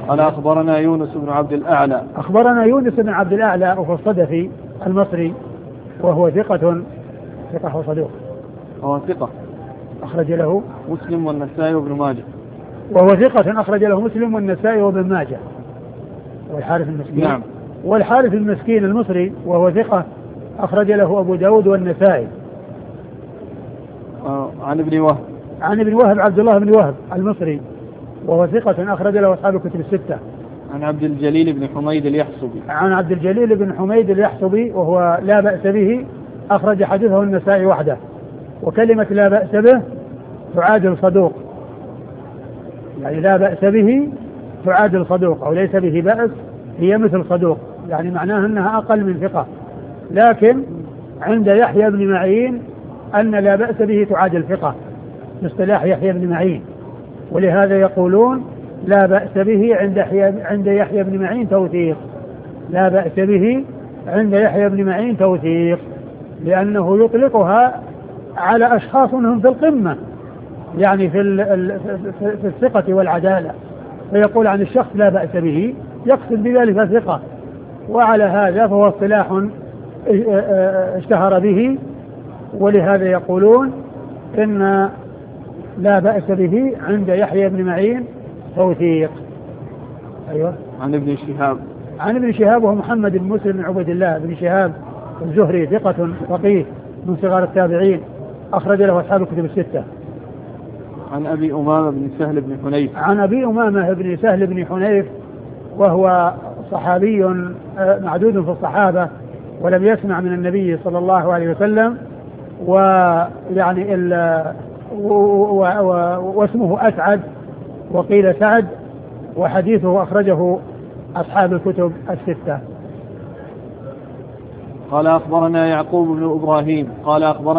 قال أخبرنا يونس بن عبد الأعلى. أخبرنا يونس بن عبد الأعلى وهو الصدفي المصري وهو ثقة وصدوق. هو ثقة أخرج له مسلم والنسائي وابن ماجه. وهو ثقة أخرج له مسلم والنسائي وابن ماجه. والحارث المسكين. نعم. والحارث المسكين المصري وهو ثقة أخرج له أبو داود والنسائي. عن ابن وهب. عن ابن وهب عبد الله بن وهب المصري وهو ثقة أخرج له أصحاب الكتب الستة. عن عبد الجليل بن حميد اليحصبي. عن عبد الجليل بن حميد اليحصبي وهو لا بأس به أخرج حديثه النسائي وحده. وكلمة لا بأس به تعادل صدوق، يعني لا بأس به تعادل صدوق، أو ليس به بأس هي مثل صدوق، يعني معناها أنها أقل من ثقة. لكن عند يحيى بن معين أن لا بأس به تعادل ثقة باصطلاح يحيى بن معين، ولهذا يقولون لا بأس به عند يحيى بن معين توثيق. لا بأس به عند يحيى بن معين توثيق، لأنه يطلقها على أشخاص هم في القمة، يعني في الثقة والعدالة، فيقول عن الشخص لا بأس به يقصد بذلك الثقة. وعلى هذا فهو اصطلاح اشتهر به، ولهذا يقولون إن لا بأس به عند يحيى بن معين توثيق. أيوة. عن ابن شهاب. عن ابن شهاب وهو محمد بن مسلم بن عبيد الله بن شهاب الزهري ثقة فقيه من صغار التابعين أخرج له أصحاب الكتب الستة. عن أبي أمامة بن سهل بن حنيف. عن أبي أمامة بن سهل بن حنيف وهو صحابي معدود في الصحابة ولم يسمع من النبي صلى الله عليه وسلم، ويعني واسمه أسعد وقيل سعد، وحديثه أخرجه أصحاب الكتب الستة. قال أخبرنا يعقوب بن إبراهيم قال أخبرنا